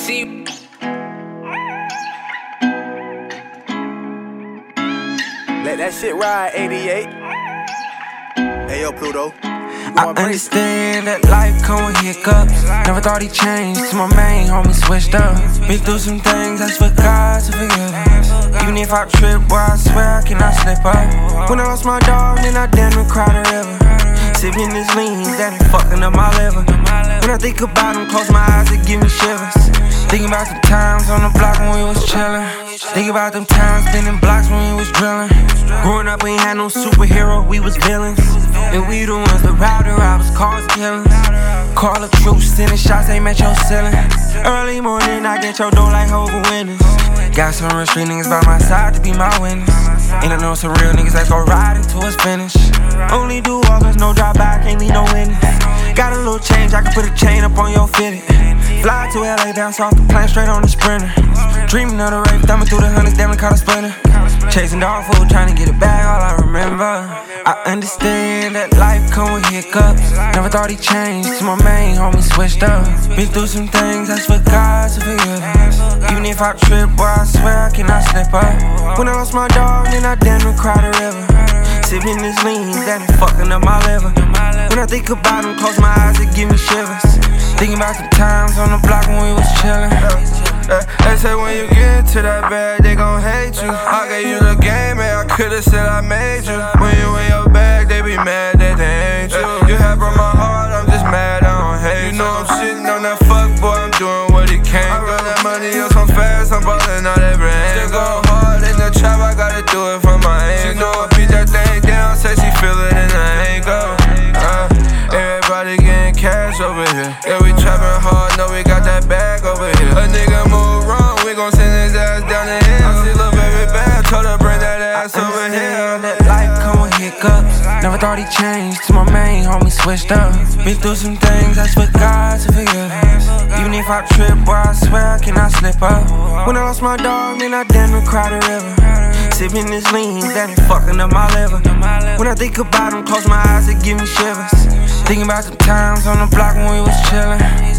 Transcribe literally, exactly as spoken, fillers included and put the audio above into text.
see. Let that shit ride, eighty-eight. Hey, yo, Pluto. I understand that life come with hiccups. Never thought he'd change till my main homie switched up. Been through some things, I for God to forgive us. Even if I trip, boy, I swear I cannot slip up. When I lost my dog, then I damn near cried a river. Sipping this lean, that ain't fucking up my liver. When I think about him, close my eyes, it give me shivers. Thinking about the times on the block when we was chillin'. Thinking about them times spinning blocks when we was drillin'. Growing up, we ain't had no superhero, we was villains. And we the ones that robbed the robbers, cause killings. Call up troops, sending shots, ain't met your ceiling. Early morning, I get your door like Hova Winners. Got some real street niggas by my side to be my witness. And I know some real niggas that go ride until it's finished. Only do offers, no drop by, can't leave no witness. Got a little change, I can put a chain up on your fitted. Fly to L A, bounce off the plane, straight on the Sprinter. Dreaming of the rape, thumbing through the hundreds, damn it, caught a splinter. Chasing dog food, trying to get it back, all I remember. I understand that life come with hiccups. Never thought he'd change till my main homie switched up. Been through some things, I for God to forgive us. Even if I trip, boy, I swear I cannot slip up. When I lost my dog, then I damn near cried a river. Sipping this lean, that ain't fucking up my liver. When I think about him, close my eyes, it give me shivers. Thinking about the times on the block when we was chillin'. Uh, they say when you get into that bag, they gon' hate you. I gave you the game, man, I could've said I made you. When you in your bag, they be mad that they ain't you. You have broke my heart, I'm just mad, I don't hate you. You know I'm shitting on that fuck boy, I'm doing what he can. I run that money up so fast, I'm ballin' out every hand. Still go hard in the trap, I gotta do it for my ankle. She know I beat that thing down, say she feel it in the ankle. uh, Everybody getting cash over here. Yeah, we trappin' hard, know we got that bag over here. A nigga move wrong, we gon' send his ass down the hill. I see lil' baby bad, told her bring that ass I over here. That life come with hiccups. Never thought he'd change till my main homie switched up. Been through some things, I for God to forgive us. Even if I trip, boy, I swear I cannot slip up. When I lost my dog, then I damn near cried a river. Sipping this lean, that ain't fucking up my liver. When I think about him, close my eyes, it give me shivers. Thinking about the times on the block when we was chillin'.